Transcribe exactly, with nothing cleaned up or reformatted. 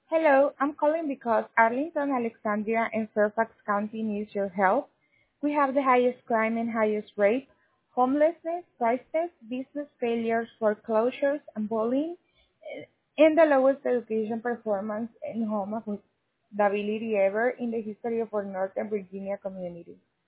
Hello, I'm calling because Arlington, Alexandria, and Fairfax County needs your help. We have the highest crime and highest rate, homelessness, prices, business failures, foreclosures, and bullying, eh, and the lowest education performance and home affordability ever in the history of our Northern Virginia community.